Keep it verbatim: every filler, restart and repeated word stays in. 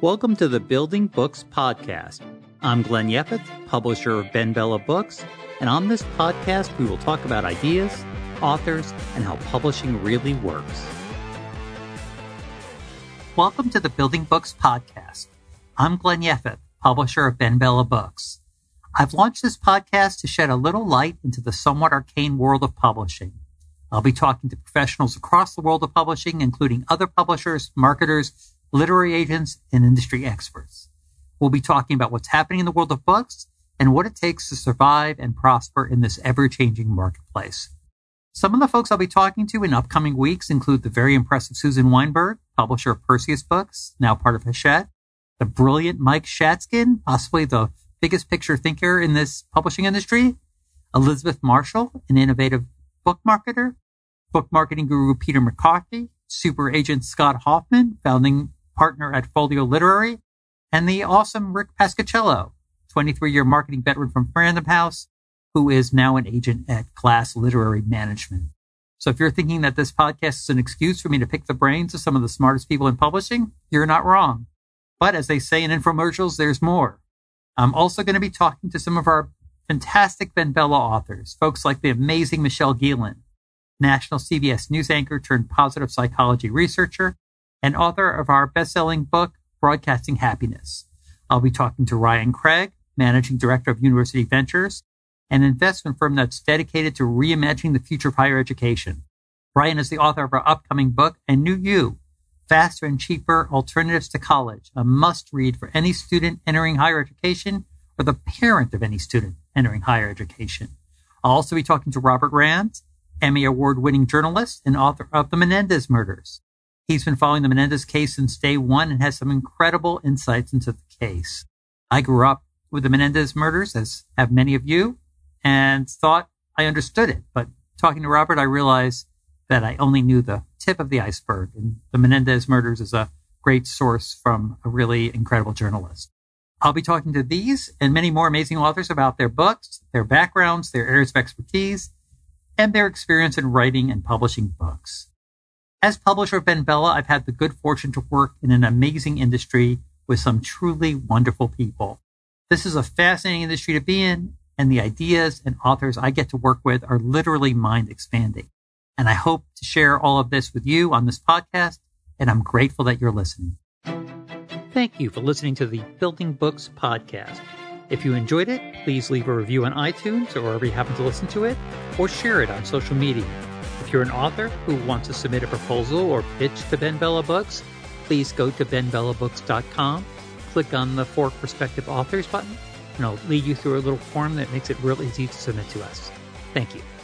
Welcome to the Building Books Podcast. I'm Glenn Yeffeth, publisher of BenBella Books, and on this podcast we will talk about ideas, authors, and how publishing really works. Welcome to the Building Books Podcast. I'm Glenn Yeffeth, publisher of BenBella Books. I've launched this podcast to shed a little light into the somewhat arcane world of publishing. I'll be talking to professionals across the world of publishing, including other publishers, marketers, literary agents, and industry experts. We'll be talking about what's happening in the world of books and what it takes to survive and prosper in this ever-changing marketplace. Some of the folks I'll be talking to in upcoming weeks include the very impressive Susan Weinberg, publisher of Perseus Books, now part of Hachette, the brilliant Mike Shatzkin, possibly the biggest picture thinker in this publishing industry, Elizabeth Marshall, an innovative book marketer, book marketing guru Peter McCarthy, super agent Scott Hoffman, founding partner at Folio Literary, and the awesome Rick Pasquicello, twenty-three-year marketing veteran from Random House, who is now an agent at Glass Literary Management. So if you're thinking that this podcast is an excuse for me to pick the brains of some of the smartest people in publishing, you're not wrong. But as they say in infomercials, there's more. I'm also going to be talking to some of our fantastic BenBella authors, folks like the amazing Michelle Gielan, national C B S News anchor turned positive psychology researcher, and author of our best-selling book, Broadcasting Happiness. I'll be talking to Ryan Craig, managing director of University Ventures, an investment firm that's dedicated to reimagining the future of higher education. Ryan is the author of our upcoming book, A New You, Faster and Cheaper Alternatives to College, a must-read for any student entering higher education or the parent of any student entering higher education. I'll also be talking to Robert Rand, Emmy Award-winning journalist and author of The Menendez Murders. He's been following the Menendez case since day one and has some incredible insights into the case. I grew up with the Menendez murders, as have many of you, and thought I understood it. But talking to Robert, I realized that I only knew the tip of the iceberg. And the Menendez murders is a great source from a really incredible journalist. I'll be talking to these and many more amazing authors about their books, their backgrounds, their areas of expertise, and their experience in writing and publishing books. As publisher of BenBella, I've had the good fortune to work in an amazing industry with some truly wonderful people. This is a fascinating industry to be in, and the ideas and authors I get to work with are literally mind-expanding. And I hope to share all of this with you on this podcast, and I'm grateful that you're listening. Thank you for listening to the Building Books Podcast. If you enjoyed it, please leave a review on iTunes or wherever you happen to listen to it, or share it on social media. If you're an author who wants to submit a proposal or pitch to BenBella Books, please go to ben bella books dot com, click on the For Prospective Authors button, and I'll lead you through a little form that makes it real easy to submit to us. Thank you.